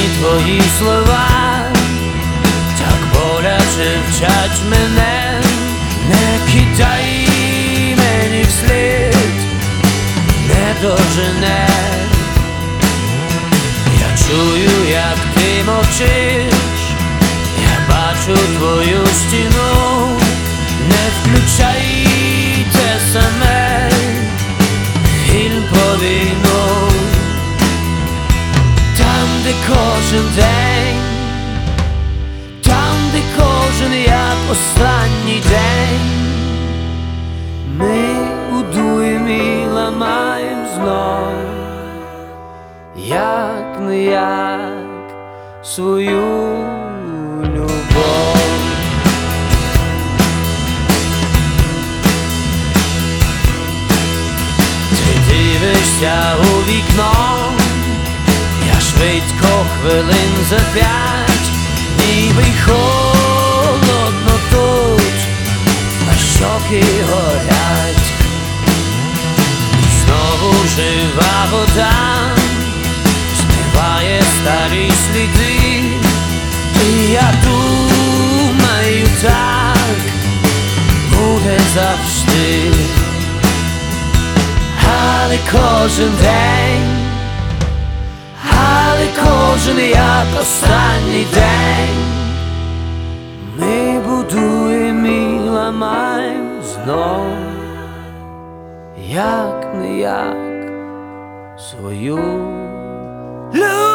Останні твої слова так боляче вчать мене. Не кидай мені вслід, не дожене. Я чую, як ти мовчиш, я бачу твою стіну. Не включай те саме, фільм про війну. Там, де кожен день, там, де кожен як останній день, ми будуємо і ламаємо знов, як не як свою любов. Ти дивишся у вікно, я швидко хвилин за 5, ніби й холодно тут, а щоки горять. І знову жива вода змиває старі сліди. І я думаю, так буде завжди. Але кожен день, але кожен як останній день, ми будуємо і ламаємо знов, як не як свою любов.